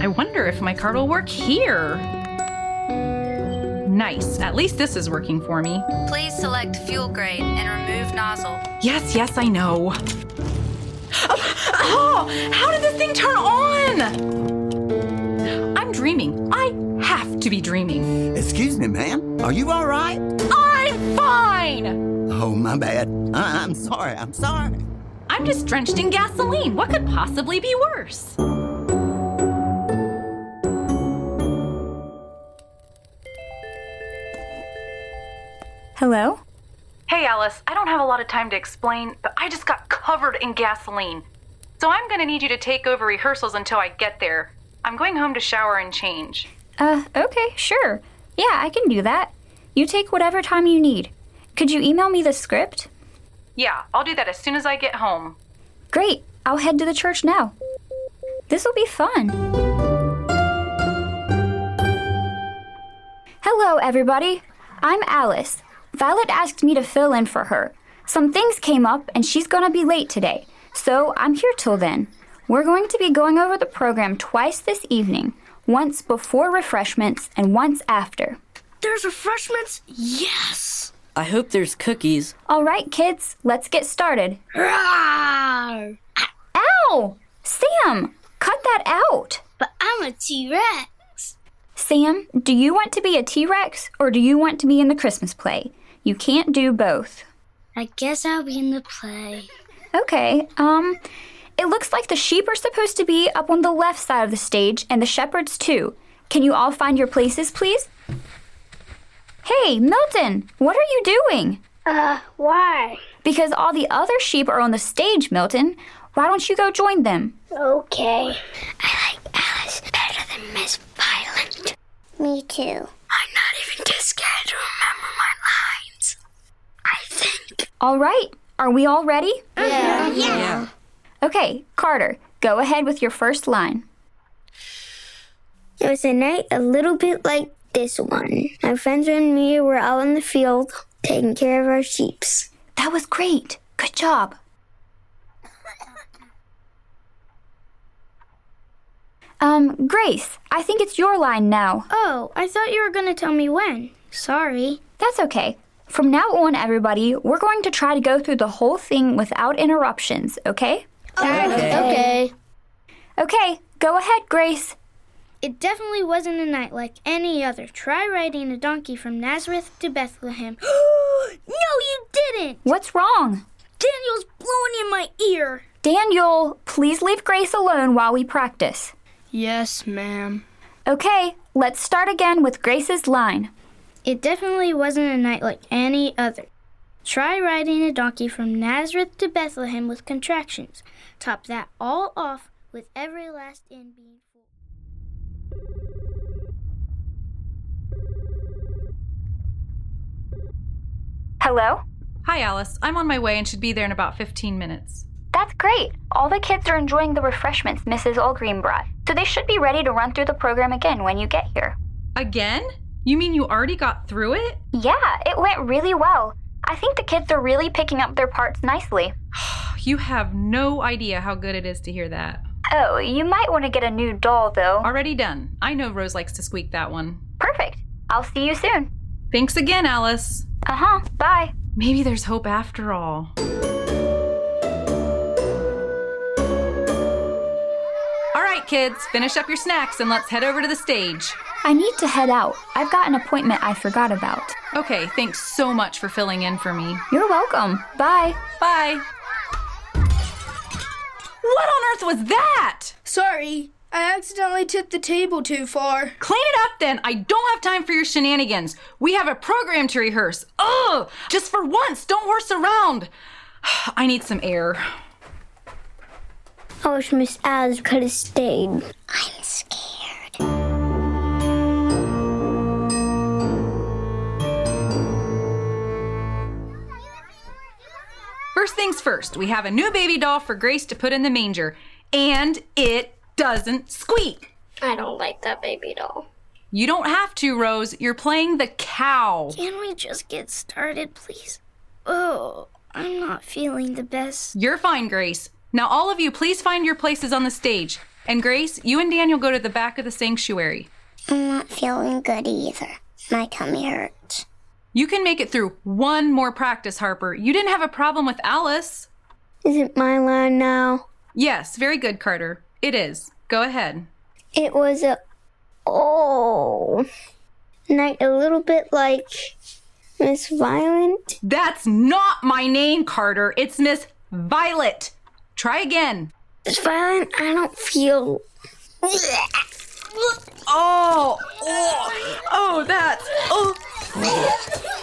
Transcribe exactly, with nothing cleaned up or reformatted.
I wonder if my card will work here. Nice. At least this is working for me. Please select fuel grade and remove nozzle. Yes, yes, I know. Oh, oh, how did this thing turn on? I'm dreaming. I have to be dreaming. Excuse me, ma'am. Are you all right? I'm fine! Oh, my bad. I- I'm sorry. I'm sorry. I'm just drenched in gasoline. What could possibly be worse? Hello? Hey, Alice. I don't have a lot of time to explain, but I just got covered in gasoline. So I'm going to need you to take over rehearsals until I get there. I'm going home to shower and change. Uh, okay, sure. Yeah, I can do that. You take whatever time you need. Could you email me the script? Yeah, I'll do that as soon as I get home. Great. I'll head to the church now. This will be fun. Hello, everybody. I'm Alice. Violet asked me to fill in for her. Some things came up, and she's gonna be late today. So I'm here till then. We're going to be going over the program twice this evening. Once before refreshments and once after. There's refreshments? Yes! I hope there's cookies. All right, kids, let's get started. Rawr! Ow! Sam, cut that out. But I'm a T-Rex. Sam, do you want to be a T-Rex or do you want to be in the Christmas play? You can't do both. I guess I'll be in the play. Okay, um, it looks like the sheep are supposed to be up on the left side of the stage and the shepherds too. Can you all find your places, please? Hey, Milton, what are you doing? Uh, why? Because all the other sheep are on the stage, Milton. Why don't you go join them? Okay. I like Alice better than Miss Violent. Me too. I'm not even too scared to remember my lines. I think. All right, are we all ready? Yeah. Yeah. yeah. Okay, Carter, go ahead with your first line. It was a night a little bit like this one. My friends and me were out in the field taking care of our sheeps. That was great. Good job. Um, Grace, I think it's your line now. Oh, I thought you were going to tell me when. Sorry. That's okay. From now on, everybody, we're going to try to go through the whole thing without interruptions, okay? Okay. Okay. Okay, go ahead, Grace. It definitely wasn't a night like any other. Try riding a donkey from Nazareth to Bethlehem. No, you didn't! What's wrong? Daniel's blowing in my ear. Daniel, please leave Grace alone while we practice. Yes, ma'am. Okay, let's start again with Grace's line. It definitely wasn't a night like any other. Try riding a donkey from Nazareth to Bethlehem with contractions. Top that all off with every last end being full. Hello? Hi, Alice. I'm on my way and should be there in about fifteen minutes. That's great. All the kids are enjoying the refreshments Missus Allgreen brought, so they should be ready to run through the program again when you get here. Again? You mean you already got through it? Yeah, it went really well. I think the kids are really picking up their parts nicely. You have no idea how good it is to hear that. Oh, you might want to get a new doll, though. Already done. I know Rose likes to squeak that one. Perfect. I'll see you soon. Thanks again, Alice. Uh-huh. Bye. Maybe there's hope after all. All right, kids, finish up your snacks and let's head over to the stage. I need to head out. I've got an appointment I forgot about. Okay, thanks so much for filling in for me. You're welcome. Bye. Bye. What on earth was that? Sorry, I accidentally tipped the table too far. Clean it up then. I don't have time for your shenanigans. We have a program to rehearse. Ugh! Just for once, don't horse around. I need some air. I wish Miss Alice could have stayed. I'm scared. First things first, we have a new baby doll for Grace to put in the manger. And it doesn't squeak. I don't like that baby doll. You don't have to, Rose. You're playing the cow. Can we just get started, please? Oh, I'm not feeling the best. You're fine, Grace. Now all of you, please find your places on the stage. And Grace, you and Daniel go to the back of the sanctuary. I'm not feeling good either. My tummy hurts. You can make it through one more practice, Harper. You didn't have a problem with Alice. Is it my line now? Yes, very good, Carter. It is. Go ahead. It was a... Oh... night a little bit like Miss Violet. That's not my name, Carter. It's Miss Violet. Try again. Miss Violet, I don't feel... Oh, oh, oh, that's... Oh.